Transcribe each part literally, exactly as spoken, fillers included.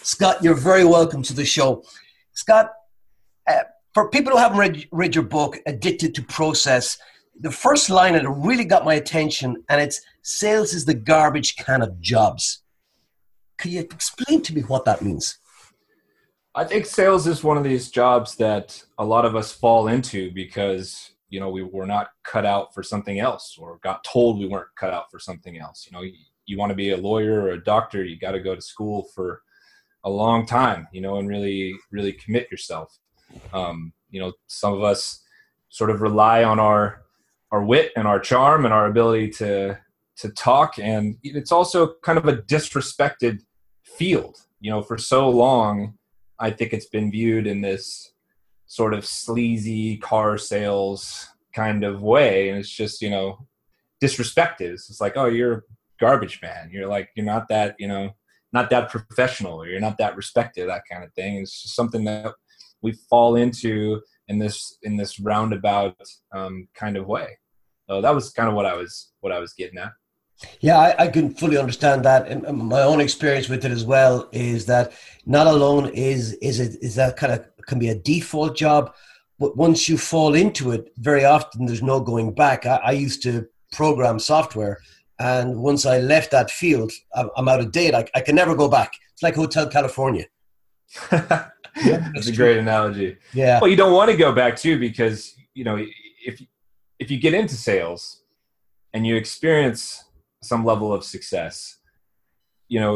Scott, you're very welcome to the show. Scott, uh, for people who haven't read, read your book, Addicted to Process, the first line that really got my attention, and it's sales is the garbage can of jobs. Could you explain to me what that means? I think sales is one of these jobs that a lot of us fall into because, you know, we were not cut out for something else or got told we weren't cut out for something else. You know, you, you want to be a lawyer or a doctor, you got to go to school for a long time, you know, and really, really commit yourself. Um, you know, some of us sort of rely on our, our wit and our charm and our ability to, to talk. And it's also kind of a disrespected field, you know, for so long. I think it's been viewed in this sort of sleazy car sales kind of way. And it's just, you know, disrespected. It's just like, oh, you're a garbage man. You're like, you're not that, you know, not that professional, or you're not that respected, that kind of thing. It's just something that we fall into in this, in this roundabout um, kind of way. So that was kind of what I was, what I was getting at. Yeah, I, I can fully understand that. And my own experience with it as well is that not alone is is it is that kind of can be a default job, but once you fall into it, very often there's no going back. I, I used to program software, and once I left that field, I'm, I'm out of date. I, I can never go back. It's like Hotel California. That's a great analogy. Yeah. Well, you don't want to go back too, because, you know, if if you get into sales and you experience some level of success, you know,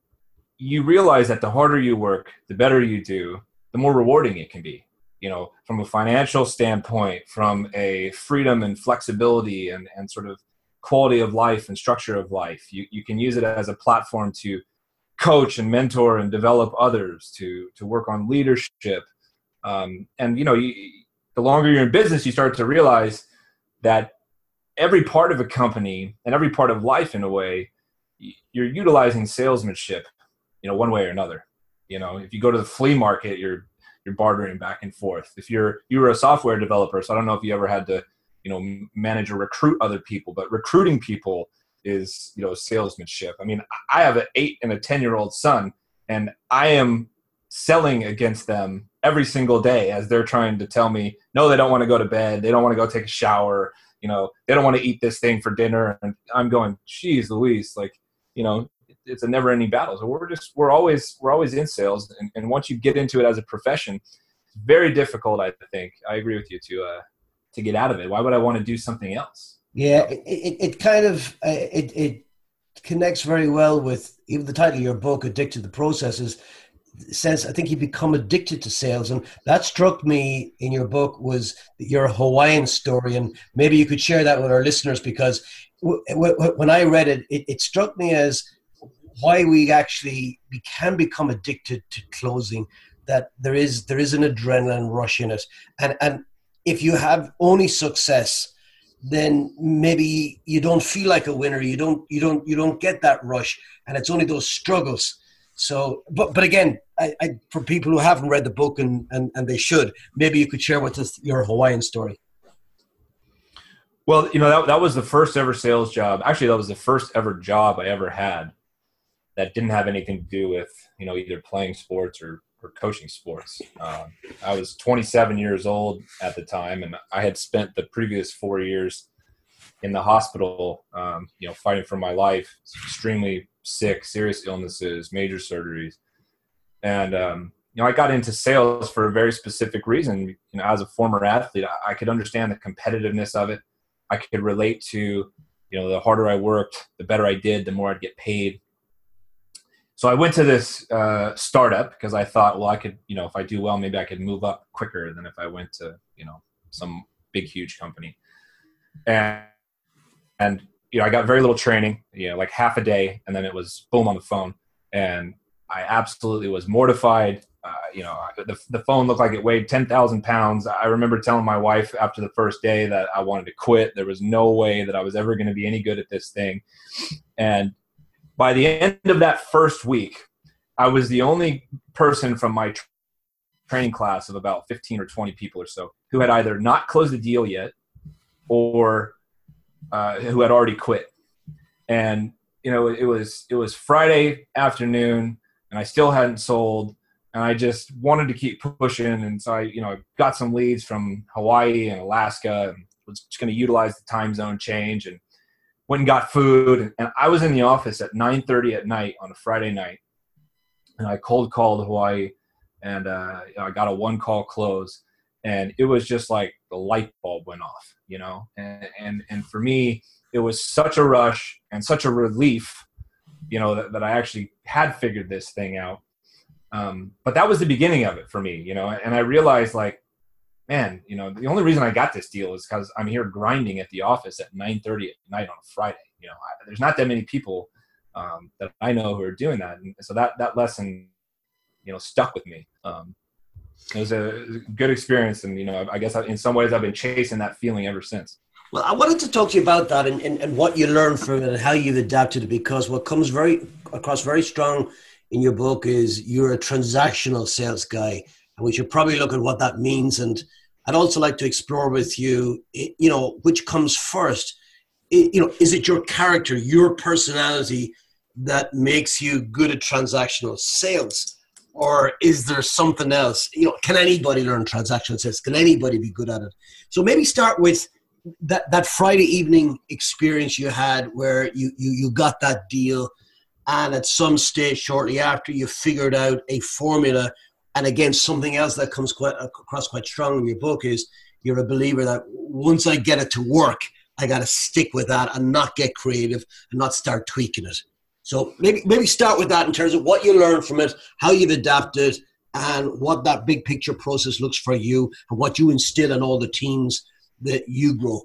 you realize that the harder you work, the better you do, the more rewarding it can be, you know, from a financial standpoint, from a freedom and flexibility and, and sort of quality of life and structure of life. You, you can use it as a platform to coach and mentor and develop others, to, to work on leadership. Um, and, you know, you, the longer you're in business, you start to realize that every part of a company and every part of life, in a way, you're utilizing salesmanship, you know, one way or another. You know, if you go to the flea market, you're, you're bartering back and forth. If you're, you were a software developer, so I don't know if you ever had to, you know, manage or recruit other people, but recruiting people is, you know, salesmanship. I mean, I have an eight and a ten year old son, and I am selling against them every single day as they're trying to tell me, no, they don't want to go to bed. They don't want to go take a shower. You know, they don't want to eat this thing for dinner. And I'm going, geez, Louise, like, you know, it's a never ending battle. So we're just, we're always, we're always in sales. And, and once you get into it as a profession, it's very difficult, I think. I agree with you to, uh, to get out of it. Why would I want to do something else? Yeah, it, it, it kind of, uh, it, it connects very well with even the title of your book, Addicted to Processes. Says, I think you become addicted to sales. And that struck me in your book was your Hawaiian story. And maybe you could share that with our listeners, because w- w- when I read it, it, it struck me as why we actually, we can become addicted to closing, that there is, there is an adrenaline rush in it. And, and if you have only success, then maybe you don't feel like a winner. You don't, you don't, you don't get that rush, and it's only those struggles. So, but but again, I, I, for people who haven't read the book, and, and, and they should, maybe you could share with us your Hawaiian story. Well, you know, that, that was the first ever sales job. Actually, that was the first ever job I ever had that didn't have anything to do with, you know, either playing sports or, or coaching sports. Um, I was twenty-seven years old at the time, and I had spent the previous four years in the hospital, um, you know, fighting for my life, extremely sick, serious illnesses, major surgeries. And, um, you know, I got into sales for a very specific reason. You know, as a former athlete, I, I could understand the competitiveness of it. I could relate to, you know, the harder I worked, the better I did, the more I'd get paid. So I went to this uh, startup because I thought, well, I could, you know, if I do well, maybe I could move up quicker than if I went to, you know, some big, huge company. And, and, you know, I got very little training, you know, like half a day, and then it was boom on the phone. And I absolutely was mortified. Uh, you know, the, the phone looked like it weighed ten thousand pounds. I remember telling my wife after the first day that I wanted to quit. There was no way that I was ever going to be any good at this thing. And by the end of that first week, I was the only person from my tra- training class of about fifteen or twenty people or so who had either not closed the deal yet or Uh, who had already quit. And, you know, it was, it was Friday afternoon. and I still hadn't sold, and I just wanted to keep pushing. And so I, you know, got some leads from Hawaii and Alaska, and was just going to utilize the time zone change, and went and got food. And, and I was in the office at nine thirty at night on a Friday night, and I cold called Hawaii, and uh, you know, I got a one call close, and it was just like the light bulb went off, you know. And and and for me, it was such a rush and such a relief, you know, that, that I actually had figured this thing out. Um, but that was the beginning of it for me, you know. And I realized, like, man, you know, the only reason I got this deal is because I'm here grinding at the office at nine thirty at night on a Friday. You know, I, there's not that many people um, that I know who are doing that. And so that, that lesson, you know, stuck with me. Um, it was a good experience. And, you know, I guess in some ways I've been chasing that feeling ever since. Well, I wanted to talk to you about that and, and, and what you learned from it and how you've adapted it, because what comes very across very strong in your book is you're a transactional sales guy, and we should probably look at what that means. And I'd also like to explore with you, you know, which comes first. You know, is it your character, your personality that makes you good at transactional sales? Or is there something else? You know, can anybody learn transactional sales? Can anybody be good at it? So maybe start with that, that Friday evening experience you had where you, you, you got that deal, and at some stage shortly after you figured out a formula. And again, something else that comes quite across quite strong in your book is you're a believer that once I get it to work, I got to stick with that and not get creative and not start tweaking it. So maybe maybe start with that in terms of what you learned from it, how you've adapted, and what that big picture process looks for you, and what you instill in all the teams that you grow.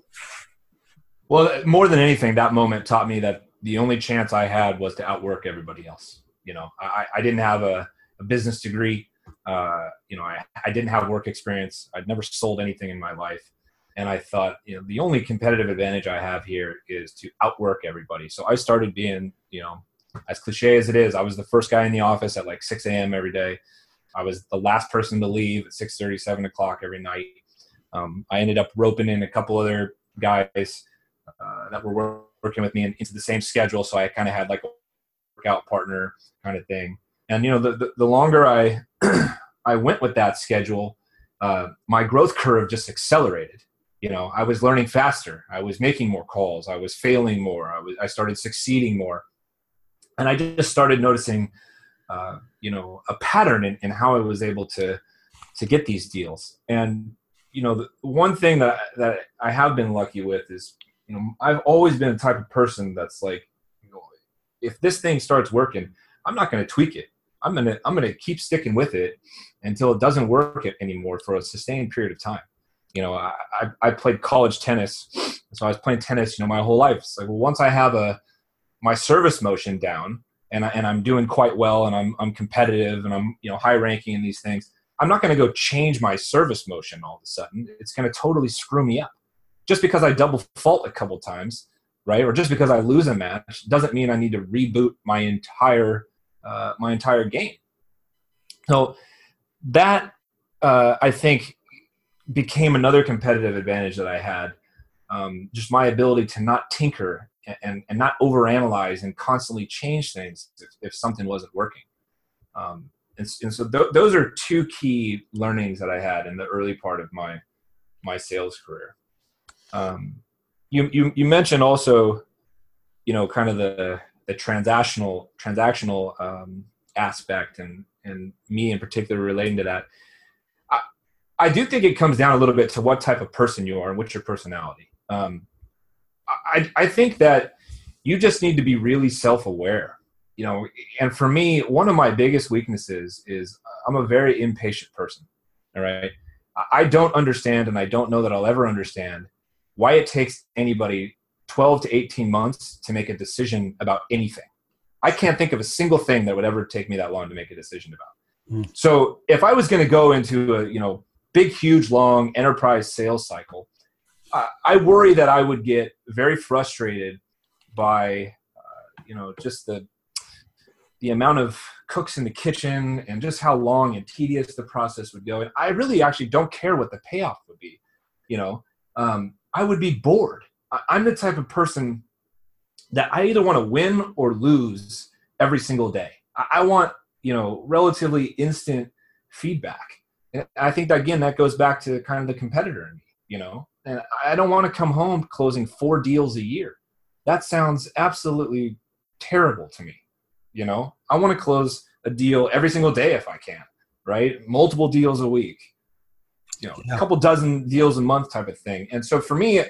Well, more than anything, that moment taught me that the only chance I had was to outwork everybody else. You know, I, I didn't have a, a business degree. Uh, you know, I, I didn't have work experience. I'd never sold anything in my life. And I thought, you know, the only competitive advantage I have here is to outwork everybody. So I started being, you know, as cliche as it is, I was the first guy in the office at like six a.m. every day. I was the last person to leave at six thirty, seven o'clock every night. Um, I ended up roping in a couple other guys uh, that were working with me into the same schedule. So I kind of had like a workout partner kind of thing. And, you know, the, the, the longer I, I went with that schedule, uh, my growth curve just accelerated. You know, I was learning faster. I was making more calls. I was failing more. I was, I started succeeding more. And I just started noticing, uh, you know, a pattern in, in how I was able to, to get these deals. And, you know, the one thing that, that I have been lucky with is, you know, I've always been the type of person that's like, you know, if this thing starts working, I'm not going to tweak it. I'm going to, I'm going to keep sticking with it until it doesn't work anymore for a sustained period of time. You know, I, I, I played college tennis. So I was playing tennis, you know, my whole life. It's like, well, once I have a, my service motion down and I, and I'm doing quite well and I'm, I'm competitive and I'm, you know, high ranking in these things, I'm not going to go change my service motion all of a sudden. It's going to totally screw me up. Just because I double fault a couple times, right? Or just because I lose a match doesn't mean I need to reboot my entire, uh, my entire game. So that, uh, I think, became another competitive advantage that I had. Um, just my ability to not tinker and, and not overanalyze and constantly change things if, if something wasn't working. Um, and, and so th- those are two key learnings that I had in the early part of my, my sales career. Um, you, you, you mentioned also, you know, kind of the, the transactional, transactional, um, aspect and, and me in particular relating to that. I, I do think it comes down a little bit to what type of person you are and what's your personality. Um, I, I think that you just need to be really self-aware, you know, and for me, one of my biggest weaknesses is I'm a very impatient person. All right. I don't understand, and I don't know that I'll ever understand why it takes anybody twelve to eighteen months to make a decision about anything. I can't think of a single thing that would ever take me that long to make a decision about. Mm. So if I was going to go into a, you know, big, huge, long enterprise sales cycle, uh, I worry that I would get very frustrated by, uh, you know, just the, the amount of cooks in the kitchen and just how long and tedious the process would go. And I really actually don't care what the payoff would be. You know, um, I would be bored. I, I'm the type of person that I either want to win or lose every single day. I, I want, you know, relatively instant feedback. And I think that, again, that goes back to kind of the competitor in me, you know, and I don't want to come home closing four deals a year. That sounds absolutely terrible to me. You know, I want to close a deal every single day if I can, right? Multiple deals a week, you know, yeah. a couple dozen deals a month type of thing. And so for me,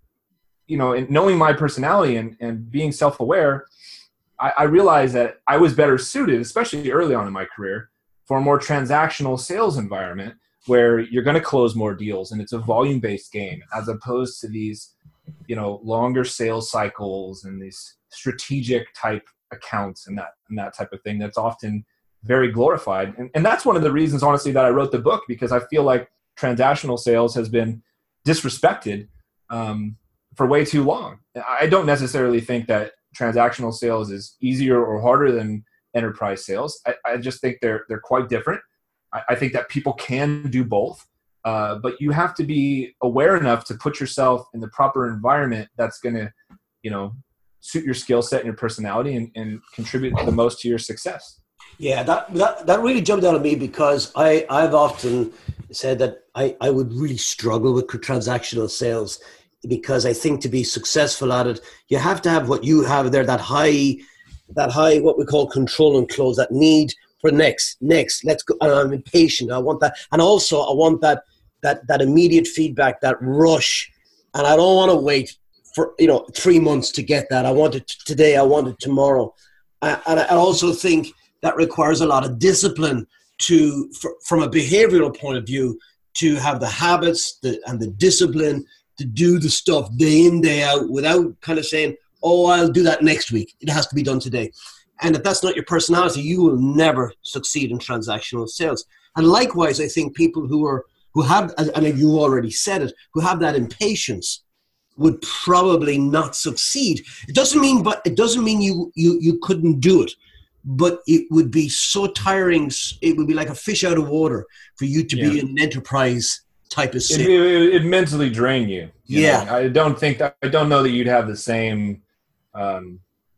you know, and knowing my personality and, and being self-aware, I, I realized that I was better suited, especially early on in my career, for a more transactional sales environment where you're going to close more deals and it's a volume-based game, as opposed to these, you know, longer sales cycles and these strategic type accounts and that and that type of thing that's often very glorified. And, and that's one of the reasons, honestly, that I wrote the book, because I feel like transactional sales has been disrespected um, for way too long. I don't necessarily think that transactional sales is easier or harder than enterprise sales. I, I just think they're they're quite different. I, I think that people can do both, uh, but you have to be aware enough to put yourself in the proper environment that's going to, you know, suit your skill set and your personality and, and contribute the most to your success. Yeah, that, that that really jumped out at me, because I, I've often said that I, I would really struggle with transactional sales, because I think to be successful at it, you have to have what you have there, that high, that high, what we call control and close, that need for next, next, let's go. And I'm impatient. I want that. And also I want that, that, that immediate feedback, that rush. And I don't want to wait for, you know, three months to get that. I want it today. I want it tomorrow. And I also think that requires a lot of discipline to, for, from a behavioral point of view, to have the habits the, and the discipline to do the stuff day in, day out, without kind of saying, oh, I'll do that next week. It has to be done today. And if that's not your personality, you will never succeed in transactional sales. And likewise, I think people who are, who have, and you already said it, who have that impatience would probably not succeed. It doesn't mean, but it doesn't mean you, you, you couldn't do it, but it would be so tiring. It would be like a fish out of water for you to yeah. be an enterprise type of sale. It, it, it mentally drain you. you yeah. know? I don't think that, I don't know that you'd have the same, um,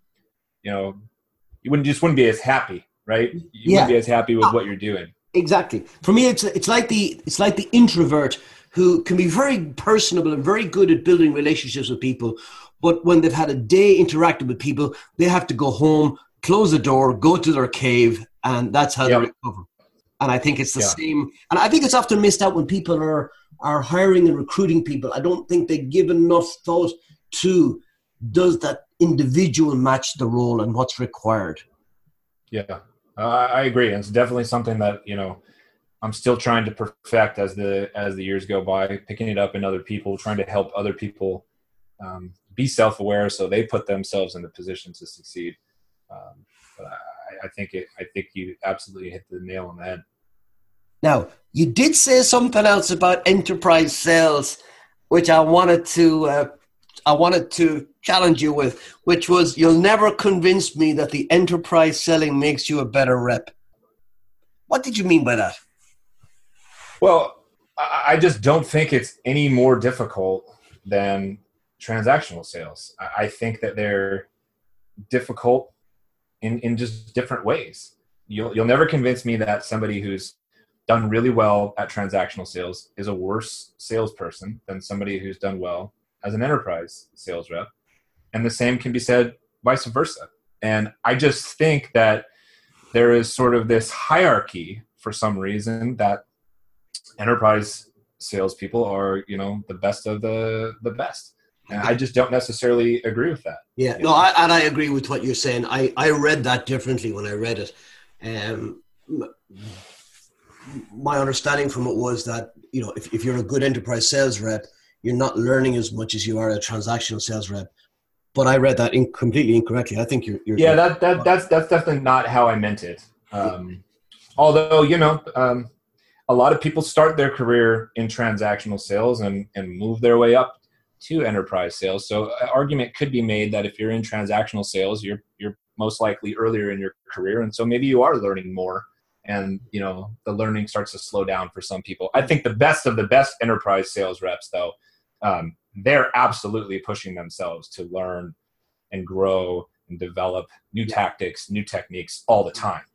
you know, you wouldn't just wouldn't be as happy, right? You yeah. wouldn't be as happy with what you're doing. Exactly. For me, it's it's like the it's like the introvert who can be very personable and very good at building relationships with people, but when they've had a day interacting with people, they have to go home, close the door, go to their cave, and that's how yep. they recover. And I think it's the yeah. same. And I think it's often missed out when people are are hiring and recruiting people. I don't think they give enough thought to, does that individual match the role and what's required? Yeah, uh, I agree. And it's definitely something that, you know, I'm still trying to perfect as the as the years go by, picking it up in other people, trying to help other people um, be self-aware so they put themselves in the position to succeed. Um, but I, I think it. I think you absolutely hit the nail on the head. Now, you did say something else about enterprise sales, which I wanted to uh, I wanted to challenge you with, which was, you'll never convince me that the enterprise selling makes you a better rep. What did you mean by that? Well, I just don't think it's any more difficult than transactional sales. I think that they're difficult in, in just different ways. You'll you'll never convince me that somebody who's done really well at transactional sales is a worse salesperson than somebody who's done well as an enterprise sales rep. And the same can be said vice versa. And I just think that there is sort of this hierarchy for some reason that enterprise salespeople are, you know, the best of the, the best. And I just don't necessarily agree with that. Yeah, no, I, and I agree with what you're saying. I, I read that differently when I read it. Um, my understanding from it was that, you know, if, if you're a good enterprise sales rep, you're not learning as much as you are a transactional sales rep. But I read that in, completely incorrectly. I think you're... you're yeah, that, that that's that's definitely not how I meant it. Um, although, you know, um, a lot of people start their career in transactional sales and, and move their way up to enterprise sales. So an argument could be made that if you're in transactional sales, you're you're most likely earlier in your career. And so maybe you are learning more. And, you know, the learning starts to slow down for some people. I think the best of the best enterprise sales reps, though, um, they're absolutely pushing themselves to learn and grow and develop new tactics, new techniques all the time.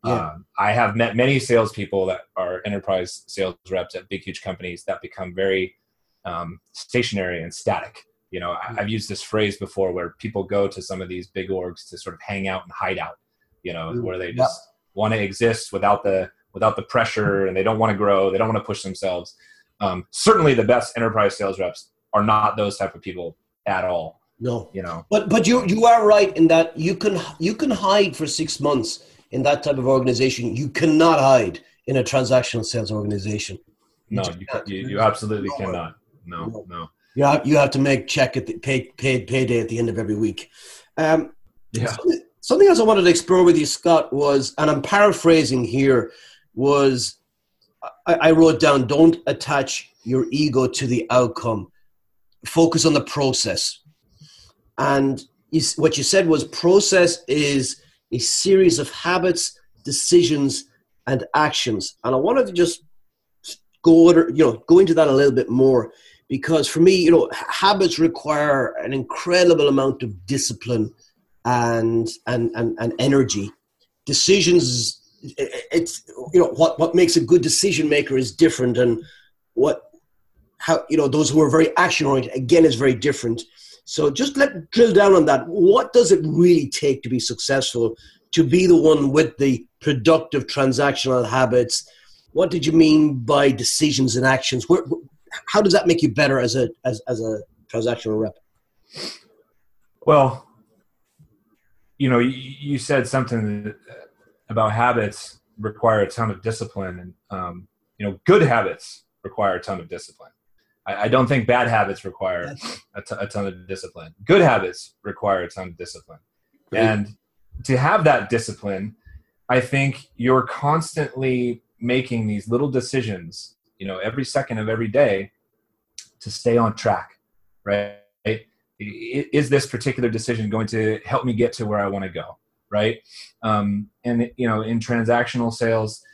Yeah. Um, I have met many salespeople that are enterprise sales reps at big, huge companies that become very um, stationary and static. You know, I, I've used this phrase before where people go to some of these big orgs to sort of hang out and hide out, you know, where they just yep. want to exist without the without the pressure, and they don't want to grow. They don't want to push themselves. Um, certainly the best enterprise sales reps are not those type of people at all. No, you know, but but you you are right in that you can you can hide for six months in that type of organization. You cannot hide in a transactional sales organization. You no, you, you you absolutely no cannot. No, no, no. You have, you have to make check at the pay, paid payday at the end of every week. Um, yeah. Something, something else I wanted to explore with you, Scott, was, and I'm paraphrasing here, was I, I wrote down: don't attach your ego to the outcome. Focus on the process. And you, what you said was process is a series of habits, decisions, and actions. And I wanted to just go over, you know, go into that a little bit more, because for me, you know, habits require an incredible amount of discipline and and and, and energy. Decisions, it's, you know, what what makes a good decision maker is different, and what how you know those who are very action oriented again is very different. So just let drill down on that. What does it really take to be successful, to be the one with the productive transactional habits? What did you mean by decisions and actions? Where, how does that make you better as a as, as a transactional rep? Well, you know, you, you said something about habits require a ton of discipline, and um, you know, good habits require a ton of discipline. I don't think bad habits require a, t- a ton of discipline. Good habits require a ton of discipline. Great. And to have that discipline, I think you're constantly making these little decisions, you know, every second of every day to stay on track, right? Is this particular decision going to help me get to where I want to go, right? Um, and, you know, in transactional sales,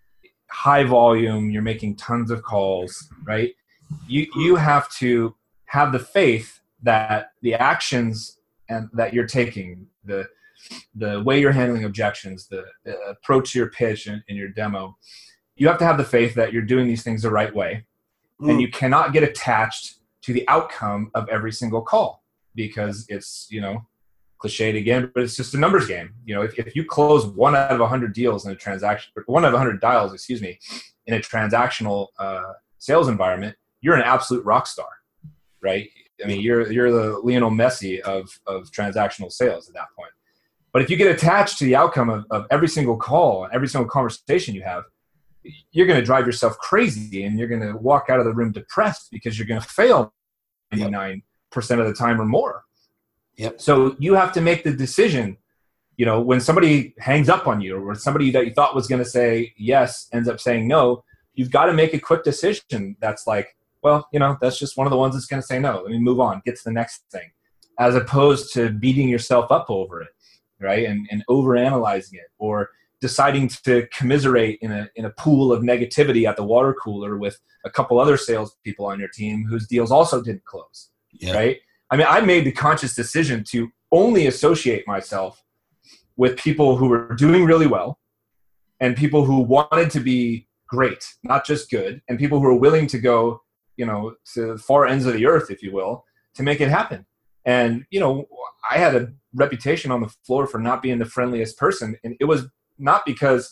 high volume, you're making tons of calls, right? You you have to have the faith that the actions and that you're taking, the the way you're handling objections, the, the approach to your pitch and, and your demo, you have to have the faith that you're doing these things the right way. Mm. And you cannot get attached to the outcome of every single call, because it's, you know, cliched again, but it's just a numbers game. You know, if, if you close one out of a hundred deals in a transaction, one out of a hundred dials, excuse me, in a transactional uh, sales environment, you're an absolute rock star, right? I mean, you're you're the Lionel Messi of of transactional sales at that point. But if you get attached to the outcome of, of every single call and every single conversation you have, you're going to drive yourself crazy, and you're going to walk out of the room depressed because you're going to fail ninety-nine percent of the time or more. Yep. So you have to make the decision, you know, when somebody hangs up on you, or somebody that you thought was going to say yes ends up saying no, you've got to make a quick decision that's like, well, you know, that's just one of the ones that's going to say no. Let me move on, get to the next thing, as opposed to beating yourself up over it, right? And and overanalyzing it, or deciding to commiserate in a in a pool of negativity at the water cooler with a couple other salespeople on your team whose deals also didn't close, yeah. right? I mean, I made the conscious decision to only associate myself with people who were doing really well, and people who wanted to be great, not just good, and people who were willing to go, you know, to far ends of the earth, if you will, to make it happen. And, you know, I had a reputation on the floor for not being the friendliest person. And it was not because,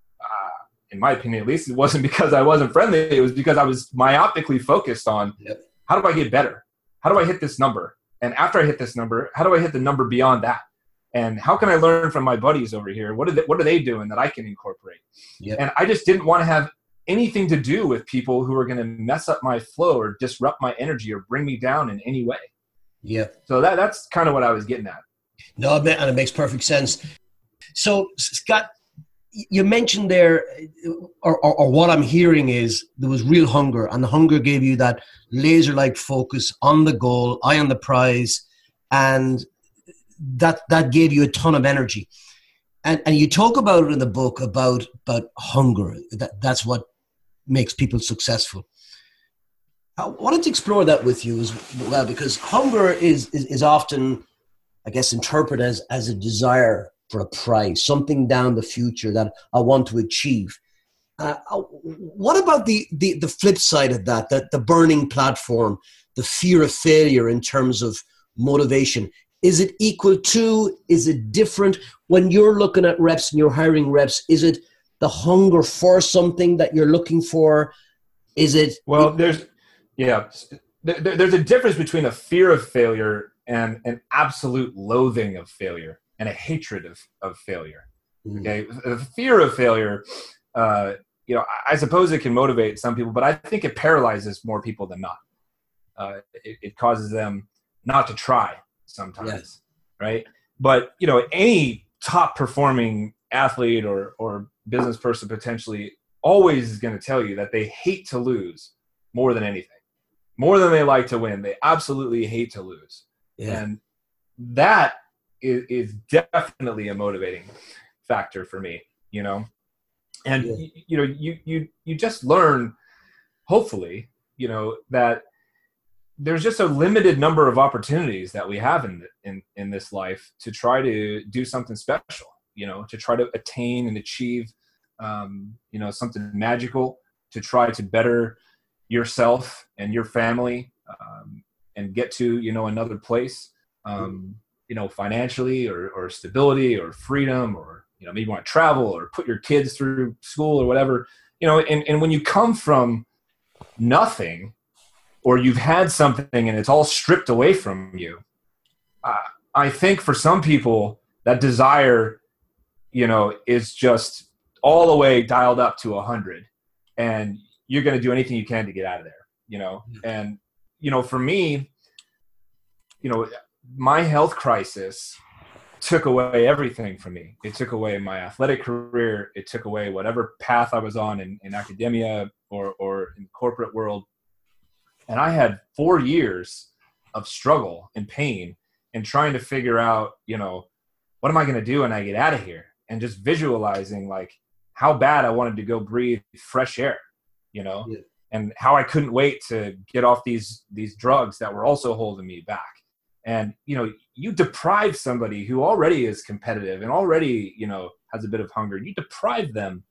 uh, in my opinion, at least, it wasn't because I wasn't friendly. It was because I was myopically focused on, yep. how do I get better? How do I hit this number? And after I hit this number, how do I hit the number beyond that? And how can I learn from my buddies over here? What are they, what are they doing that I can incorporate? Yep. And I just didn't want to have anything to do with people who are going to mess up my flow or disrupt my energy or bring me down in any way. Yeah. So that that's kind of what I was getting at. No, and it makes perfect sense. So, Scott, you mentioned there, or, or, or what I'm hearing is there was real hunger, and the hunger gave you that laser-like focus on the goal, eye on the prize, and that that gave you a ton of energy. And and you talk about it in the book about about hunger. That that's what makes people successful. I wanted to explore that with you as well, because hunger is is, is often, I guess, interpreted as, as a desire for a prize, something down the future that I want to achieve. Uh, what about the, the, the flip side of that, that the burning platform, the fear of failure in terms of motivation? Is it equal to, is it different? When you're looking at reps and you're hiring reps, is it the hunger for something that you're looking for? Is it? Well, there's, yeah, there, there's a difference between a fear of failure and an absolute loathing of failure and a hatred of, of failure. Mm. Okay. The fear of failure, uh, you know, I suppose it can motivate some people, but I think it paralyzes more people than not. Uh, it, it causes them not to try sometimes. Yes. Right. But, you know, any top performing athlete or, or business person potentially always is going to tell you that they hate to lose more than anything, more than they like to win. They absolutely hate to lose. Yeah. And that is, is definitely a motivating factor for me, you know? And, yeah. you, you know, you, you, you just learn, hopefully, you know, that there's just a limited number of opportunities that we have in, in, in this life to try to do something special, you know, to try to attain and achieve, um, you know, something magical, to try to better yourself and your family, um, and get to, you know, another place, um, you know, financially or, or stability or freedom, or, you know, maybe you want to travel or put your kids through school or whatever, you know, and, and when you come from nothing, or you've had something and it's all stripped away from you, uh, I think for some people that desire, you know, is just all the way dialed up to a hundred, and you're going to do anything you can to get out of there, you know? And, you know, for me, you know, my health crisis took away everything from me. It took away my athletic career. It took away whatever path I was on in, in academia or, or in the corporate world. And I had four years of struggle and pain and trying to figure out, you know, what am I going to do when I get out of here? And just visualizing like how bad I wanted to go breathe fresh air, you know, yeah. and how I couldn't wait to get off these, these drugs that were also holding me back. And, you know, you deprive somebody who already is competitive and already, you know, has a bit of hunger, you deprive them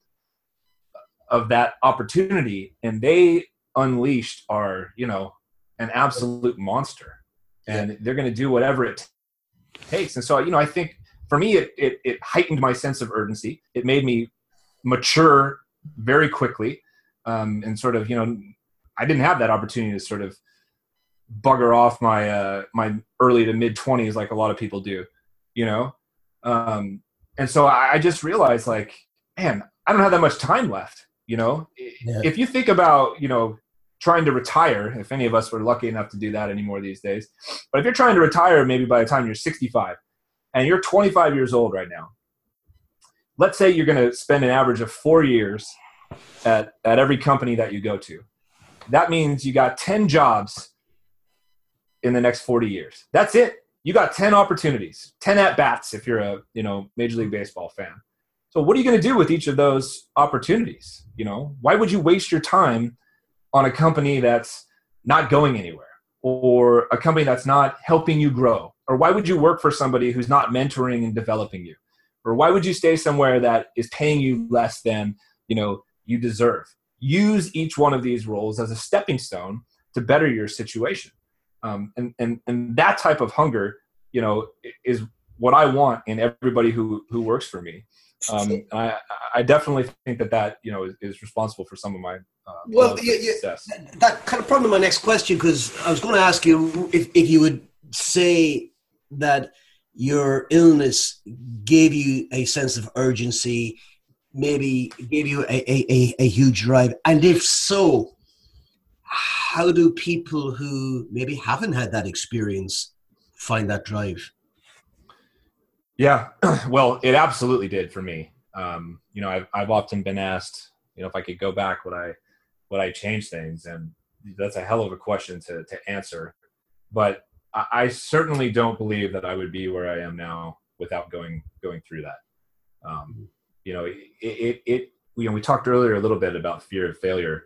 of that opportunity, and they unleashed are, you know, an absolute monster, and yeah. they're going to do whatever it takes. And so, you know, I think for me, it, it, it heightened my sense of urgency. It made me mature very quickly. Um, and sort of, you know, I didn't have that opportunity to sort of bugger off my, uh, my early to mid twenties, like a lot of people do, you know? Um, and so I, I just realized like, man, I don't have that much time left. You know, yeah. if you think about, you know, trying to retire, if any of us were lucky enough to do that anymore these days, but if you're trying to retire, maybe by the time you're sixty-five and you're twenty-five years old right now, let's say you're going to spend an average of four years at, at every company that you go to. That means you got ten jobs in the next forty years. That's it. You got ten opportunities, ten at-bats if you're a, you know, Major League Baseball fan. So what are you going to do with each of those opportunities? You know, why would you waste your time on a company that's not going anywhere, or a company that's not helping you grow? Or why would you work for somebody who's not mentoring and developing you? Or why would you stay somewhere that is paying you less than, you know, you deserve? Use each one of these roles as a stepping stone to better your situation. Um, and, and, and that type of hunger, you know, is what I want in everybody who, who works for me. Um, I, I definitely think that that, you know, is, is responsible for some of my uh, well, yeah, yeah, success. That kind of prompted my next question, because I was going to ask you if, if you would say that your illness gave you a sense of urgency, maybe gave you a, a, a, a huge drive. And if so, how do people who maybe haven't had that experience find that drive? Yeah, well, it absolutely did for me. Um, you know, I've, I've often been asked, you know, if I could go back, would I, would I change things? And that's a hell of a question to, to answer. But I, I certainly don't believe that I would be where I am now without going, going through that. Um, you know, it, it, it, you know, we talked earlier a little bit about fear of failure.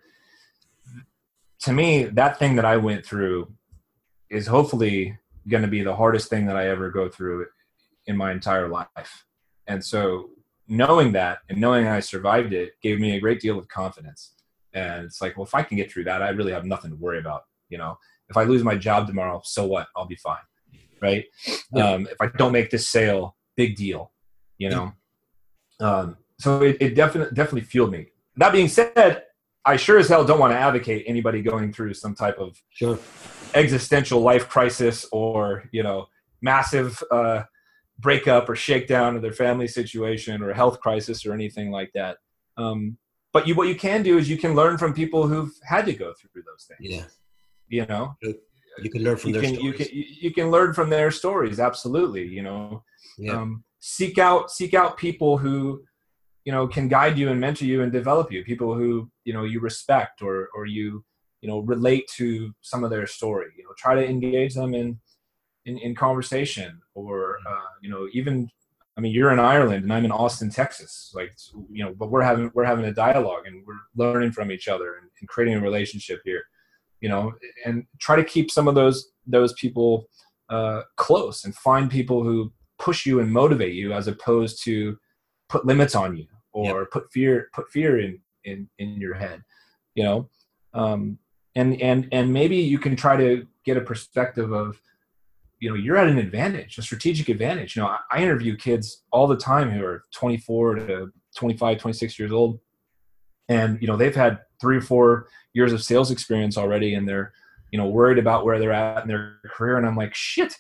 To me, that thing that I went through is hopefully going to be the hardest thing that I ever go through in my entire life. And so knowing that and knowing I survived it gave me a great deal of confidence. And it's like, well, if I can get through that, I really have nothing to worry about. You know, if I lose my job tomorrow, so what? I'll be fine. Right. Yeah. Um, if I don't make this sale, big deal, you know? Yeah. Um, so it, it definitely, definitely fueled me. That being said, I sure as hell don't want to advocate anybody going through some type of sure. existential life crisis or, you know, massive uh, breakup or shakedown of their family situation or a health crisis or anything like that. Um, but you, what you can do is you can learn from people who've had to go through those things. Yeah. You know, you can learn from you their can, stories. You can, you can learn from their stories. Absolutely. You know, yeah. um, seek out, seek out people who, you know, can guide you and mentor you and develop you. People who, you know, you respect or, or you, you know, relate to some of their story. You know, try to engage them in, in, in conversation or, uh, you know, even, I mean, you're in Ireland and I'm in Austin, Texas. Like, you know, but we're having we're having a dialogue and we're learning from each other and, and creating a relationship here. You know, and try to keep some of those those people uh, close and find people who push you and motivate you as opposed to put limits on you or yep. put fear put fear in, in, in your head, you know, um, and and and maybe you can try to get a perspective of, you know, you're at an advantage, a strategic advantage. You know, I, I interview kids all the time who are twenty-four to twenty-five, twenty-six years old, and you know they've had three or four years of sales experience already, and they're, you know, worried about where they're at in their career. And I'm like, shit,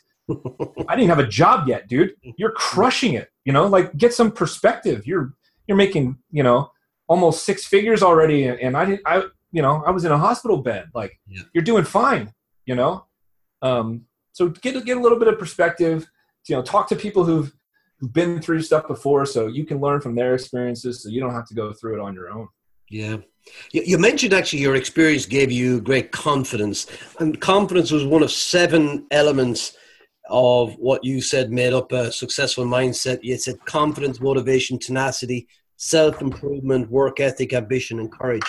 I didn't have a job yet, dude. You're crushing it. You know, like get some perspective. You're, you're making, you know, almost six figures already. And I didn't, I, you know, I was in a hospital bed. Like yeah. You're doing fine, you know? Um, so get, get a little bit of perspective, you know, talk to people who've, who've been through stuff before so you can learn from their experiences so you don't have to go through it on your own. Yeah. You mentioned actually your experience gave you great confidence, and confidence was one of seven elements of what you said made up a successful mindset. You said confidence, motivation, tenacity, self-improvement, work ethic, ambition, and courage.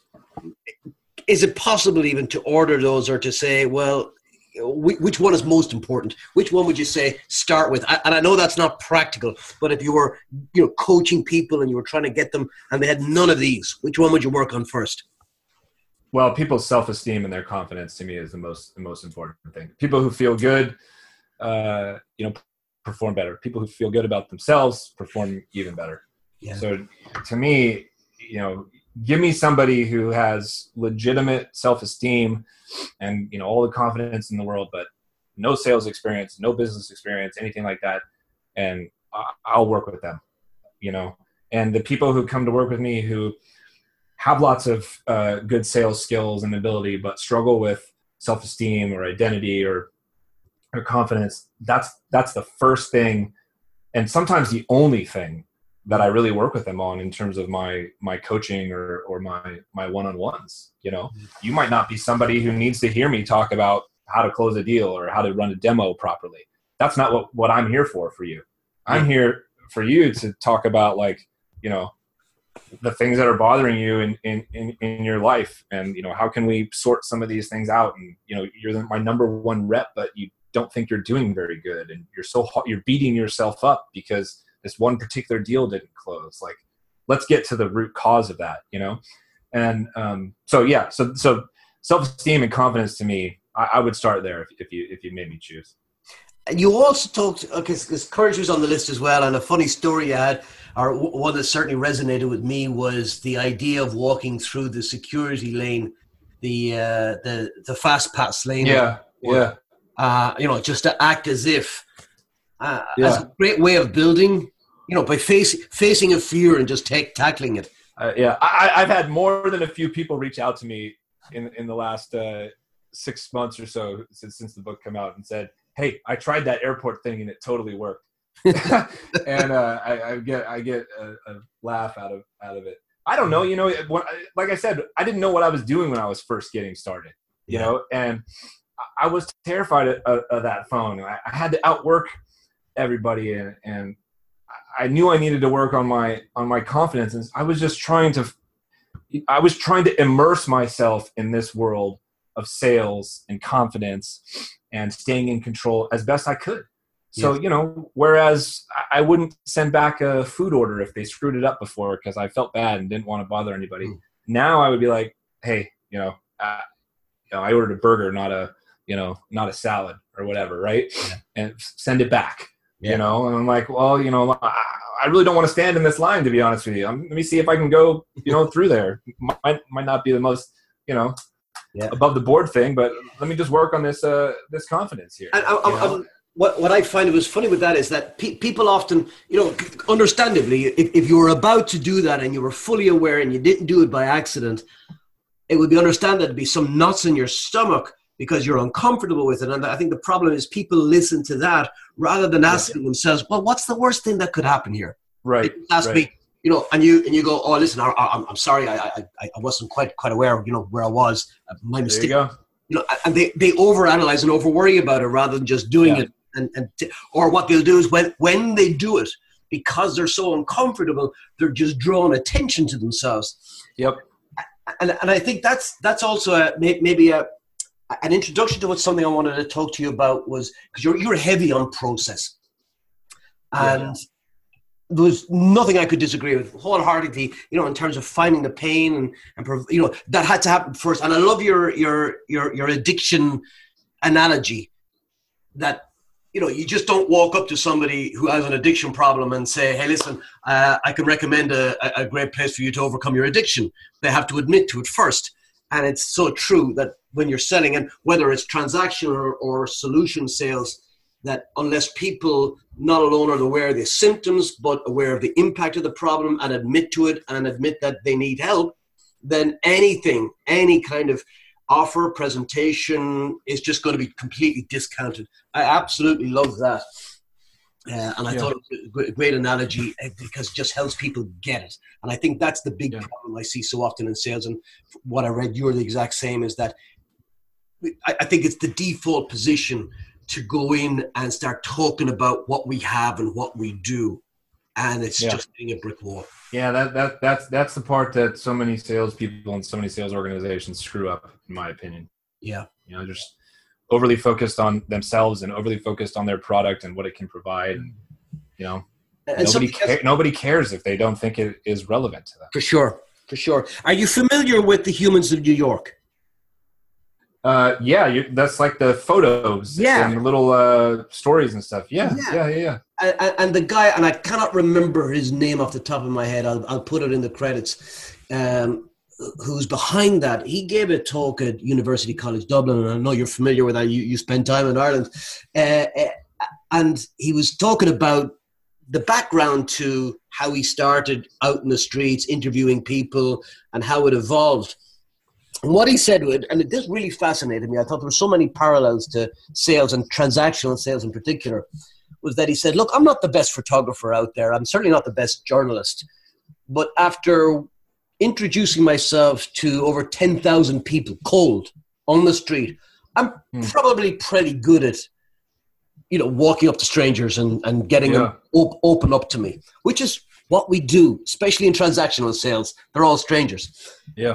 Is it possible even to order those or to say, well, which one is most important? Which one would you say start with? And I know that's not practical, but if you were, you know, coaching people and you were trying to get them and they had none of these, which one would you work on first? Well, people's self-esteem and their confidence to me is the most, the most important thing. People who feel good, uh, you know, perform better. People who feel good about themselves perform even better. Yeah. So to me, you know, give me somebody who has legitimate self-esteem and, you know, all the confidence in the world, but no sales experience, no business experience, anything like that. And I'll work with them, you know, and the people who come to work with me who have lots of uh, good sales skills and ability, but struggle with self-esteem or identity or, or confidence. That's, that's the first thing. And sometimes the only thing that I really work with them on in terms of my, my coaching or, or my, my one-on-ones. You know, you might not be somebody who needs to hear me talk about how to close a deal or how to run a demo properly. That's not what, what I'm here for, for you. I'm here for you to talk about, like, you know, the things that are bothering you in, in, in, in your life. And, you know, how can we sort some of these things out? And, you know, you're my number one rep, but you don't think you're doing very good. And you're so hot, you're beating yourself up because this one particular deal didn't close. Like, let's get to the root cause of that, you know? And um, so, yeah, so, so self-esteem and confidence to me, I, I would start there if, if you, if you made me choose. And you also talked, because okay, courage was on the list as well. And a funny story you had, or one that certainly resonated with me, was the idea of walking through the security lane, the, uh, the, the fast pass lane. Yeah. Yeah. Uh, you know, just to act as if, Uh, yeah. as a great way of building, you know, by face, facing a fear and just take, tackling it. Uh, yeah, I, I've had more than a few people reach out to me in in the last uh, six months or so since, since the book came out and said, "Hey, I tried that airport thing and it totally worked." And uh, I, I get I get a, a laugh out of out of it. I don't know, you know, when, like I said, I didn't know what I was doing when I was first getting started, you yeah. know, and I was terrified of, of, of that phone. I, I had to outwork everybody, and, and I knew I needed to work on my on my confidence, and I was just trying to I was trying to immerse myself in this world of sales and confidence and staying in control as best I could. So, Yes. you know, whereas I I wouldn't send back a food order if they screwed it up before because I felt bad and didn't want to bother anybody. Mm. Now I would be like, hey, you know, uh, you know, I ordered a burger, not a, you know, not a salad or whatever, right? Yeah. And send it back, you Yeah. know. And I'm like, well, you know, I, I really don't want to stand in this line, to be honest with you. Um let me see if I can go, you know, through there. Might might not be the most, you know, Yeah. above the board thing, but let me just work on this uh this confidence here. And I, You I, know? I, what what I find was funny with that is that pe- people often, you know, understandably, if, if you were about to do that and you were fully aware and you didn't do it by accident, it would be understandable to be some knots in your stomach because you're uncomfortable with it. And I think the problem is people listen to that rather than asking yeah. themselves, well, what's the worst thing that could happen here? Right. Ask right. me, you know, and you and you go, oh, listen, I, I'm I'm sorry, I I I wasn't quite quite aware of, you know, where I was, my mistake. There you go. You know, and they, they overanalyze and over worry about it rather than just doing yeah. it. And, and t- or what they'll do is when, when they do it, because they're so uncomfortable, they're just drawing attention to themselves. Yep. And and I think that's that's also a, maybe a an introduction to what something I wanted to talk to you about was because you're you're heavy on process, and yeah. there was nothing I could disagree with wholeheartedly. You know, in terms of finding the pain and and you know that had to happen first. And I love your your your your addiction analogy that. You know, you just don't walk up to somebody who has an addiction problem and say, hey, listen, uh, I can recommend a, a great place for you to overcome your addiction. They have to admit to it first. And it's so true that when you're selling, and whether it's transactional or, or solution sales, that unless people not alone are aware of the symptoms, but aware of the impact of the problem and admit to it and admit that they need help, then anything, any kind of offer, presentation is just going to be completely discounted. I absolutely love that. Uh, and I yeah. thought it was a great analogy because it just helps people get it. And I think that's the big yeah. problem I see so often in sales. And what I read, you're the exact same, is that I, I think it's the default position to go in and start talking about what we have and what we do. And it's yeah. just being a brick wall. Yeah, that that that's that's the part that so many salespeople and so many sales organizations screw up, in my opinion. Yeah, you know, just overly focused on themselves and overly focused on their product and what it can provide. And, you know, and nobody cares. Nobody cares if they don't think it is relevant to them. For sure, for sure. Are you familiar with the Humans of New York? Uh, yeah, you, that's like the photos yeah. and the little uh, stories and stuff. Yeah, yeah, yeah, yeah. yeah. And, and the guy, and I cannot remember his name off the top of my head. I'll, I'll put it in the credits. Um, who's behind that? He gave a talk at University College Dublin, and I know you're familiar with that. You you spent time in Ireland, uh, uh, and he was talking about the background to how he started out in the streets, interviewing people, and how it evolved. And what he said, and this really fascinated me, I thought there were so many parallels to sales and transactional sales in particular, was that he said, look, I'm not the best photographer out there. I'm certainly not the best journalist. But after introducing myself to over ten thousand people cold on the street, I'm hmm. probably pretty good at, you know, walking up to strangers and, and getting yeah. them op- open up to me, which is what we do, especially in transactional sales. They're all strangers. Yeah.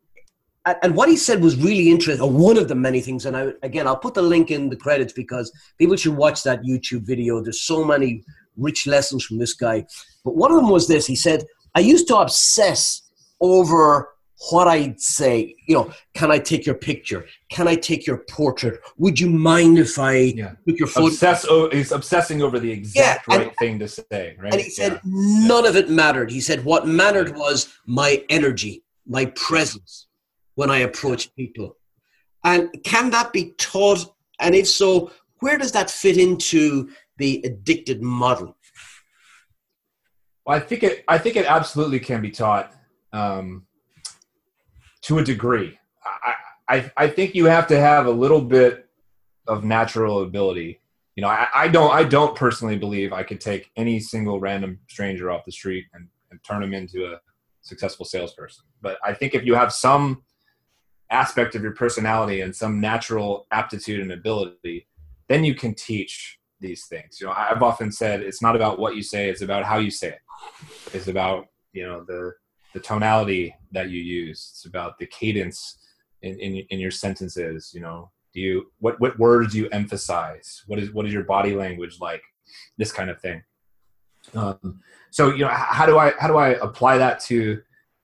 And what he said was really interesting, or one of the many things, and I, again, I'll put the link in the credits because people should watch that YouTube video. There's so many rich lessons from this guy. But one of them was this. He said, I used to obsess over what I'd say. You know, can I take your picture? Can I take your portrait? Would you mind if I yeah. took your photo? Obsess, oh, he's obsessing over the exact yeah, right and, thing to say. Right? And he said yeah. none yeah. of it mattered. He said what mattered was my energy, my presence when I approach people. And can that be taught? And if so, where does that fit into the addicted model? Well, I think it, I think it absolutely can be taught um, to a degree. I, I, I think you have to have a little bit of natural ability. You know, I, I don't, I don't personally believe I could take any single random stranger off the street and, and turn him into a successful salesperson. But I think if you have some aspect of your personality and some natural aptitude and ability, then you can teach these things. You know, I've often said it's not about what you say, it's about how you say it. It's about, you know, the the tonality that you use. It's about the cadence in in, in your sentences, you know, Do you, what, what words do you emphasize? What is, what is your body language like? This kind of thing. Um, so, you know, how do I, how do I apply that to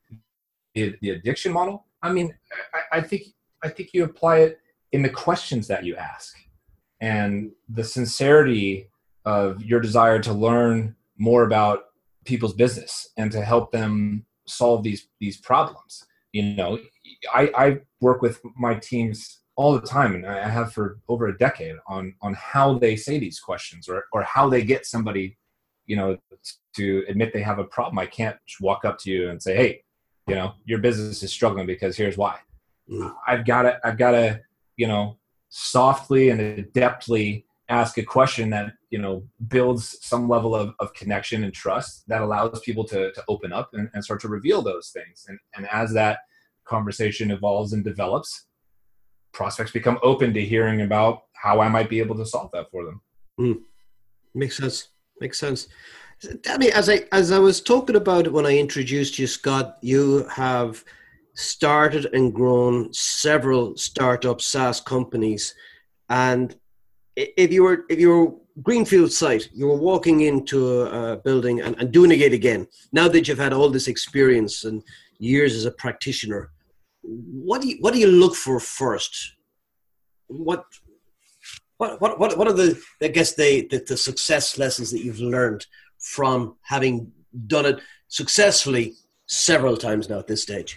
the, the addiction model? I mean, I, I think, I think you apply it in the questions that you ask and the sincerity of your desire to learn more about people's business and to help them solve these, these problems. You know, I, I work with my teams all the time, and I have for over a decade, on, on how they say these questions, or, or how they get somebody, you know, to admit they have a problem. I can't walk up to you and say, hey, you know, your business is struggling because here's why. Mm. I've got to, I've got to, you know, softly and adeptly ask a question that, you know, builds some level of, of connection and trust that allows people to, to open up and, and start to reveal those things. And, and as that conversation evolves and develops, prospects become open to hearing about how I might be able to solve that for them. Mm. Makes sense. Makes sense. I mean, as I, as I was talking about it when I introduced you, Scott, you have started and grown several startup SaaS companies. And if you were, if you were greenfield site, you were walking into a building and, and doing it again, now that you've had all this experience and years as a practitioner, what do you, what do you look for first? What, what, what, what, what are the, I guess the, the, the success lessons that you've learned from having done it successfully several times now at this stage?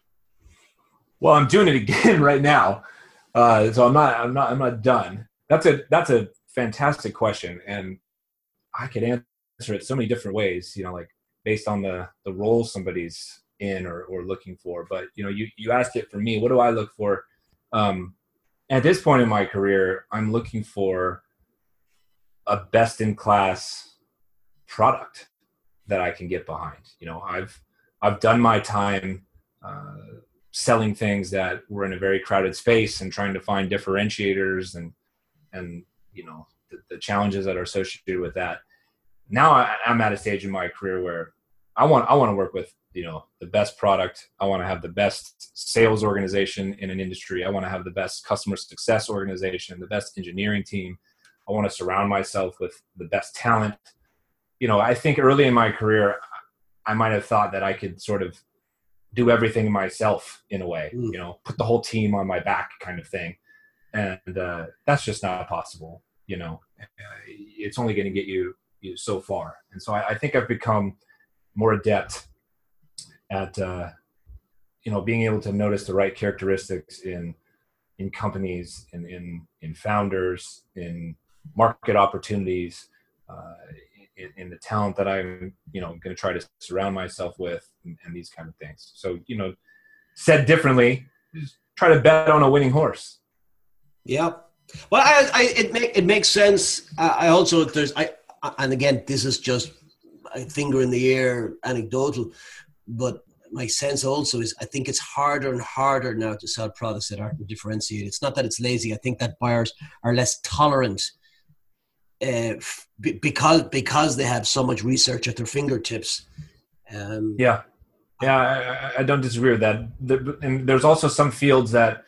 Well, I'm doing it again right now. Uh, so I'm not, I'm not, I'm not done. That's a, that's a fantastic question. And I could answer it so many different ways, you know, like based on the, the role somebody's in or, or looking for. But, you know, you, you asked it for me, what do I look for? Um, at this point in my career, I'm looking for a best in class product that I can get behind. You know, I've, I've done my time, uh, selling things that were in a very crowded space and trying to find differentiators and, and, you know, the, the challenges that are associated with that. Now I, I'm at a stage in my career where I want, I want to work with, you know, the best product. I want to have the best sales organization in an industry. I want to have the best customer success organization, the best engineering team. I want to surround myself with the best talent. You know, I think early in my career, I might have thought that I could sort of do everything myself in a way, mm. you know, put the whole team on my back kind of thing. And uh, that's just not possible. You know, it's only going to get you, you so far. And so I, I think I've become more adept at, uh, you know, being able to notice the right characteristics in, in companies, in, in, in founders, in market opportunities, uh, in, in the talent that I'm, you know, going to try to surround myself with, and, and these kind of things. So, you know, said differently, just try to bet on a winning horse. Yeah. Well, I, I it make, it makes sense. I also, there's, I, and again, this is just a finger in the air, anecdotal, but my sense also is I think it's harder and harder now to sell products that aren't differentiated. It's not that it's lazy. I think that buyers are less tolerant uh, b- because because they have so much research at their fingertips. Um, yeah, yeah, I, I don't disagree with that. The, and there's also some fields that,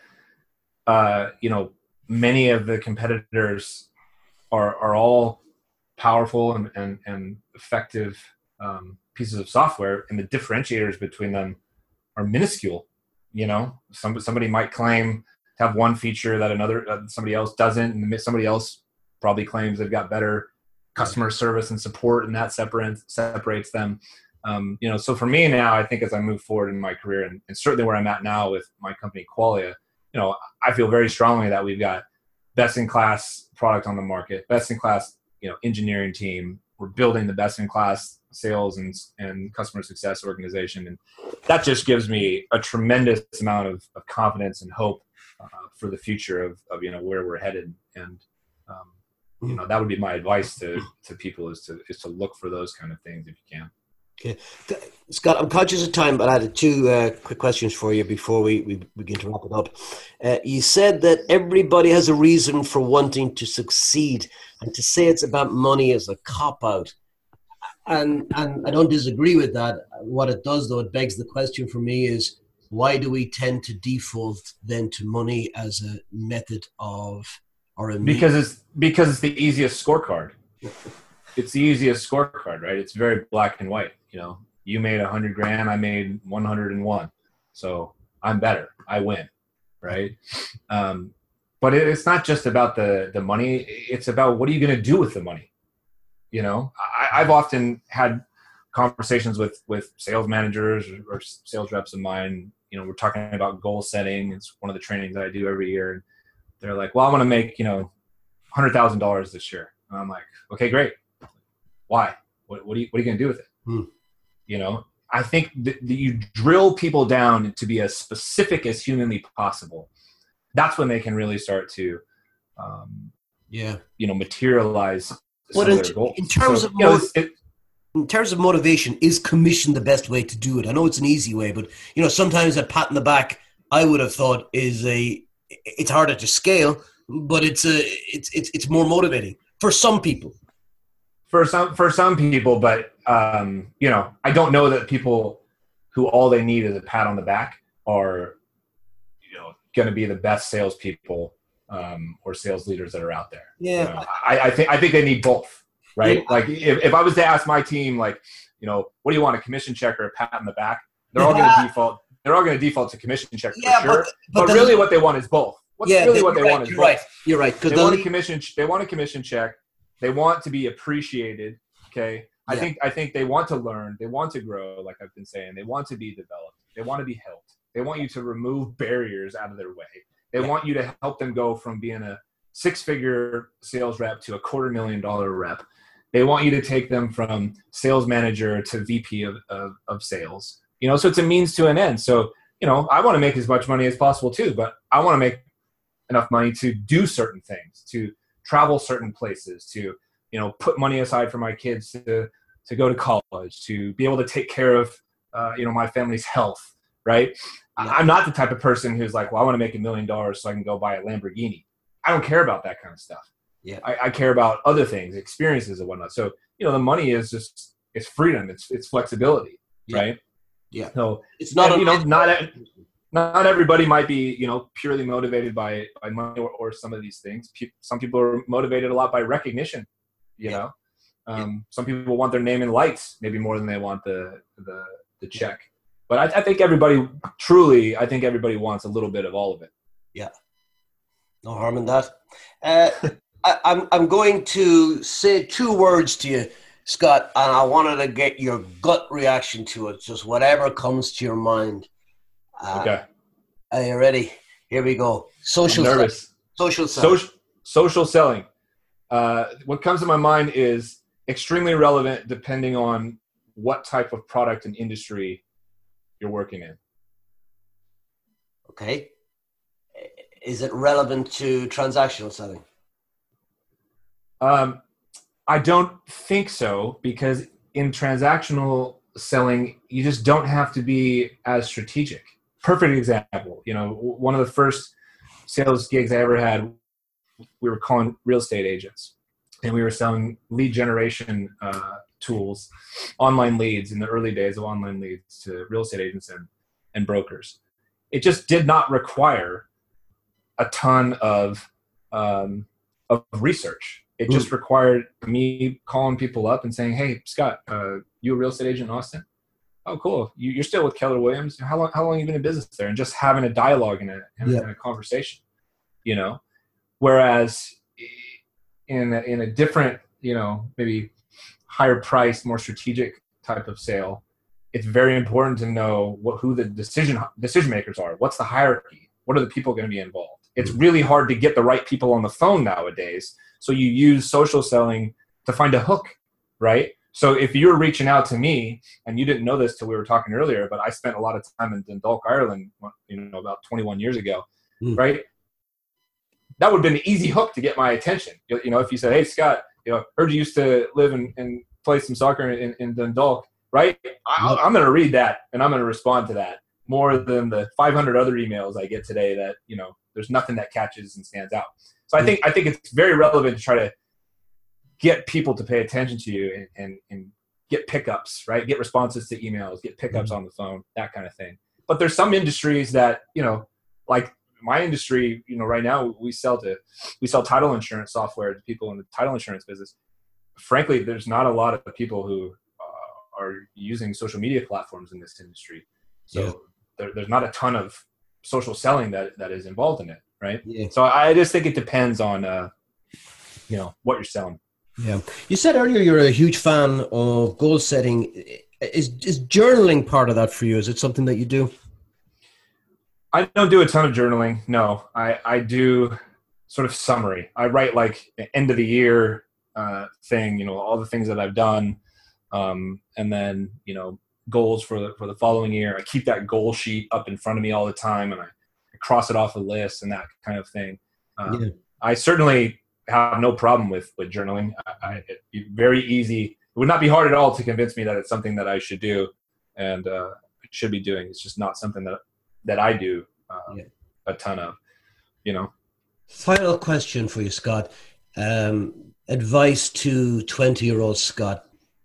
uh, you know, many of the competitors are are all powerful and and, and effective um, pieces of software, and the differentiators between them are minuscule. You know, some somebody might claim to have one feature that another uh, somebody else doesn't, and somebody else probably claims they've got better customer service and support, and that separates separates them. Um, you know, so for me now, I think as I move forward in my career, and, and certainly where I'm at now with my company Qualia, you know, I feel very strongly that we've got best in class product on the market, best in class, you know, engineering team. We're building the best in class sales and and customer success organization, and that just gives me a tremendous amount of, of confidence and hope uh, for the future of, of you know where we're headed. And um, you know, that would be my advice to to people is to is to look for those kind of things if you can. Okay, Scott, I'm conscious of time, but I had two uh, quick questions for you before we, we begin to wrap it up. Uh, you said that everybody has a reason for wanting to succeed, and to say it's about money is a cop-out. And, and I don't disagree with that. What it does, though, it begs the question for me is, why do we tend to default then to money as a method of, or a because it's because it's the easiest scorecard. It's the easiest scorecard, right? It's very black and white. You know, you made a hundred grand, I made one hundred and one, so I'm better. I win, right? Um, but it, it's not just about the the money. It's about what are you going to do with the money. You know, I, I've often had conversations with with sales managers or, or sales reps of mine. You know, we're talking about goal setting. It's one of the trainings that I do every year. And they're like, well, I want to make, you know, one hundred thousand dollars this year. And I'm like, okay, great. Why? What, what are you, what are you going to do with it? Hmm. You know, I think that you drill people down to be as specific as humanly possible. That's when they can really start to, um, yeah, you know, materialize well, some in, of their goals. In terms so, of you know, mo- it, in terms of motivation, is commission the best way to do it? I know it's an easy way, but you know, sometimes a pat in the back, I would have thought is a. It's harder to scale, but it's a. It's it's it's more motivating for some people. For some for some people, but um, you know, I don't know that people who all they need is a pat on the back are, you know, going to be the best salespeople um, or sales leaders that are out there. Yeah, you know, I, I think I think they need both, right? Yeah. Like if, if I was to ask my team, like, you know, what do you want, a commission check or a pat on the back? They're all going to default. They're all going to default to commission check for yeah, sure. But, but, but really, what they want is both. What's yeah, really what they right, want is you're both. Right. You're right. They want a commission. They want a commission check. They want to be appreciated. Okay. I yeah. think, I think they want to learn. They want to grow. Like I've been saying, they want to be developed. They want to be helped. They want you to remove barriers out of their way. They yeah. want you to help them go from being a six figure sales rep to a quarter million dollar rep. They want you to take them from sales manager to V P of, of, of sales, you know, so it's a means to an end. So, you know, I want to make as much money as possible too, but I want to make enough money to do certain things, to travel certain places, to, you know, put money aside for my kids to, to go to college, to be able to take care of, uh, you know, my family's health, right? Yeah. I'm not the type of person who's like, well, I want to make a million dollars so I can go buy a Lamborghini. I don't care about that kind of stuff. Yeah. I, I care about other things, experiences and whatnot. So, you know, the money is just, it's freedom. It's, it's flexibility, yeah. right? Yeah. So it's not, and, you know, not, not everybody might be, you know, purely motivated by, by money or, or some of these things. Pe- some people are motivated a lot by recognition, you yeah. know, um, yeah. some people want their name in lights, maybe more than they want the, the, the check. But I, I think everybody truly, I think everybody wants a little bit of all of it. Yeah. No harm in that. Uh, I, I'm, I'm going to say two words to you, Scott, and I wanted to get your gut reaction to it. Just whatever comes to your mind. Uh, okay. Are you ready? Here we go. Social I'm nervous. Selling. Social selling. Social, social selling. Uh, what comes to my mind is extremely relevant depending on what type of product and industry you're working in. Okay. Is it relevant to transactional selling? Um, I don't think so, because in transactional selling, you just don't have to be as strategic. Perfect example. You know, one of the first sales gigs I ever had, we were calling real estate agents, and we were selling lead generation uh, tools, online leads in the early days of online leads to real estate agents and, and brokers. It just did not require a ton of, um, of research. It just required me calling people up and saying, "Hey, Scott, uh, you a real estate agent in Austin? Oh, cool. You, you're still with Keller Williams. How long? How long have you been in business there?" And just having a dialogue and a, and yeah. a, and a conversation, you know. Whereas in a, in a different, you know, maybe higher priced, more strategic type of sale, it's very important to know what who the decision decision makers are. What's the hierarchy? What are the people going to be involved? It's really hard to get the right people on the phone nowadays. So you use social selling to find a hook, right? So if you're reaching out to me, and you didn't know this till we were talking earlier, but I spent a lot of time in Dundalk, Ireland, you know, about twenty-one years ago, mm. right? That would have been an easy hook to get my attention. You know, if you said, "Hey, Scott, you know, heard you used to live and, and play some soccer in, in Dundalk," right? I, I'm going to read that, and I'm going to respond to that more than the five hundred other emails I get today that, you know, there's nothing that catches and stands out. So I think I think it's very relevant to try to get people to pay attention to you and, and, and get pickups, right? Get responses to emails, get pickups mm-hmm. on the phone, that kind of thing. but there's some industries that, you know, like my industry, you know, right now we sell to, we sell title insurance software to people in the title insurance business. Frankly, there's not a lot of people who uh, are using social media platforms in this industry. So yeah. there, there's not a ton of social selling that, that is involved in it. Right. Yeah. So I just think it depends on, uh, you know, what you're selling. Yeah. You said earlier you're a huge fan of goal setting. Is is journaling part of that for you? Is it something that you do? I don't do a ton of journaling. No, I, I do sort of summary. I write like an end of the year uh, thing, you know, all the things that I've done. Um, and then, you know, goals for the, for the following year. I keep that goal sheet up in front of me all the time, and I, I cross it off a list and that kind of thing. Um, yeah. I certainly have no problem with, with journaling. I, I, it'd be very easy. It would not be hard at all to convince me that it's something that I should do and uh, should be doing. It's just not something that, that I do uh, yeah. a ton of, you know. Final question for you, Scott. Um, advice to twenty-year-old Scott.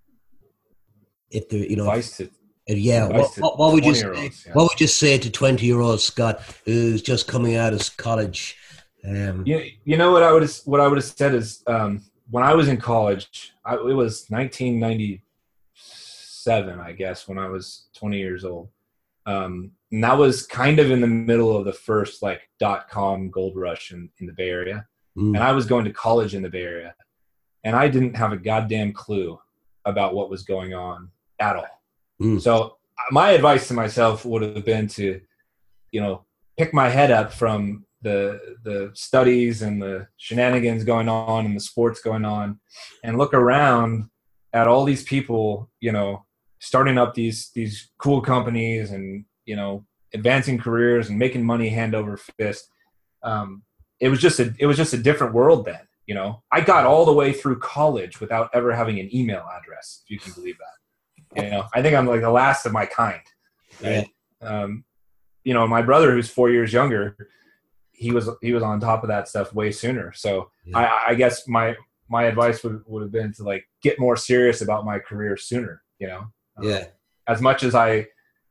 If there, you know, advice to, yeah, advice what, what, what would you say? Yeah. What would you say to twenty-year-old Scott who's just coming out of college? Um, you, you know what I would have, what I would have said is um, when I was in college, I, it was nineteen ninety-seven, I guess, when I was twenty years old. Um, and that was kind of in the middle of the first like dot-com gold rush in, in the Bay Area. Mm. And I was going to college in the Bay Area, and I didn't have a goddamn clue about what was going on at all. Mm. So my advice to myself would have been to, you know, pick my head up from the the studies and the shenanigans going on and the sports going on, and look around at all these people, you know, starting up these these cool companies and, you know, advancing careers and making money hand over fist. Um, it was just a it was just a different world then. You know, I got all the way through college without ever having an email address, if you can believe that. You know, I think I'm like the last of my kind. Right? Yeah. Um, you know, my brother, who's four years younger, he was he was on top of that stuff way sooner. So yeah. I, I guess my my advice would, would have been to like get more serious about my career sooner. You know, yeah. Um, as much as I,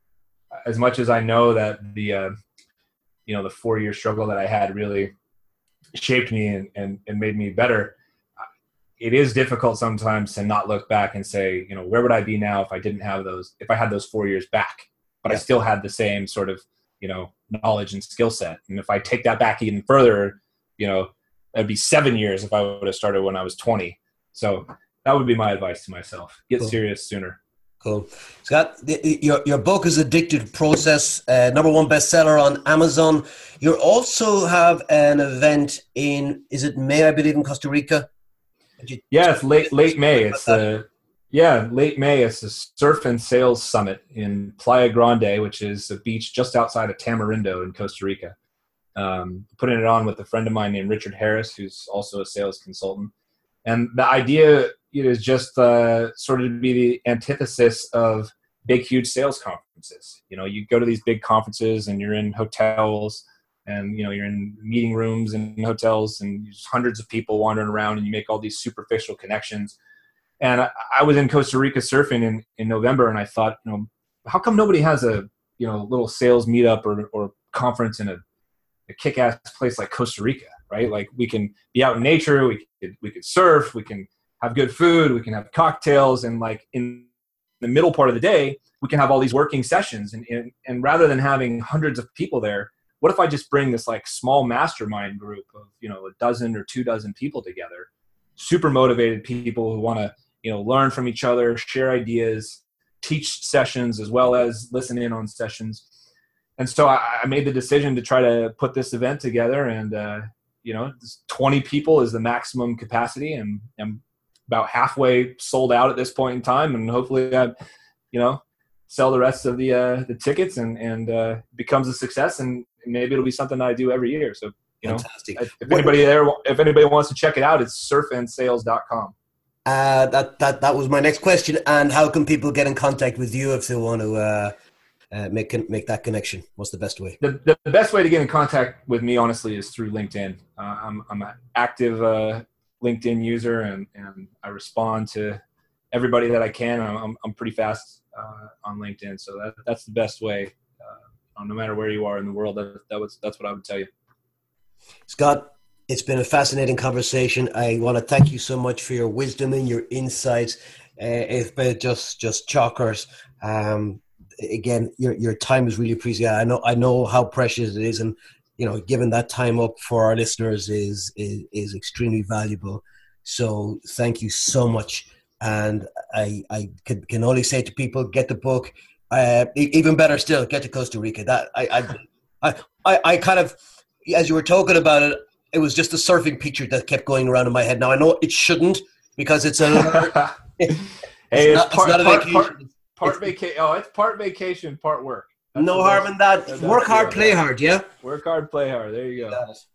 as much as I know that the, uh, you know, the four year struggle that I had really shaped me and, and, and made me better. It is difficult sometimes to not look back and say, you know, where would I be now if I didn't have those, if I had those four years back, but yeah. I still had the same sort of, you know, knowledge and skill set. And if I take that back even further, you know, that'd be seven years if I would have started when I was twenty. So that would be my advice to myself. Get cool. serious sooner. Cool. Scott, the, your, your book is Addicted Process, uh, number one bestseller on Amazon. You also have an event in, is it May, I believe, in Costa Rica? You, yeah, it's late late May. It's uh, yeah, late May. It's the Surf and Sales Summit in Playa Grande, which is a beach just outside of Tamarindo in Costa Rica. Um, putting it on with a friend of mine named Richard Harris, who's also a sales consultant. And the idea is just uh, sort of to be the antithesis of big, huge sales conferences. You know, you go to these big conferences and you're in hotels and, you know, you're in meeting rooms and hotels and there's hundreds of people wandering around and you make all these superficial connections. And I, I was in Costa Rica surfing in, in November, and I thought, you know, how come nobody has a, you know, little sales meetup or, or conference in a, a kick-ass place like Costa Rica, right? Like we can be out in nature, we could, we could surf, we can have good food, we can have cocktails, and like in the middle part of the day, we can have all these working sessions. And, and, and rather than having hundreds of people there, what if I just bring this like small mastermind group of, you know, a dozen or two dozen people together, super motivated people who want to, you know, learn from each other, share ideas, teach sessions as well as listen in on sessions. And so I, I made the decision to try to put this event together, and, uh, you know, twenty people is the maximum capacity, and I'm about halfway sold out at this point in time. And hopefully I, you know, sell the rest of the, uh, the tickets and, and, uh, becomes a success, and maybe it'll be something that I do every year. So, you Fantastic. know, if anybody there, if anybody wants to check it out, it's surf and sales dot com. Uh, that, that, that was my next question. And how can people get in contact with you if they want to, uh, Uh, make make that connection? What's the best way? The, the best way to get in contact with me, honestly, is through LinkedIn. Uh, I'm I'm an active uh, LinkedIn user, and, and I respond to everybody that I can. I'm I'm pretty fast uh, on LinkedIn, so that that's the best way uh, uh, no matter where you are in the world. That, that was that's what I would tell you. Scott, it's been a fascinating conversation. I want to thank you so much for your wisdom and your insights. Uh, it's been just just chockers. Um, again, your your time is really appreciated. I know I know how precious it is, and you know, giving that time up for our listeners is is, is extremely valuable. So thank you so much. And I I can, can only say to people, get the book. Uh, even better still, get to Costa Rica. That I I I, I kind of, as you were talking about it, it was just a surfing picture that kept going around in my head. Now I know it shouldn't, because it's a hey, it's, it's not, part, it's not a part, vacation. part, part vacation. Oh, it's part vacation, part work. That's No harm in that. That's Work hard, the, play yeah. hard. Yeah. Work hard, play hard. There you go.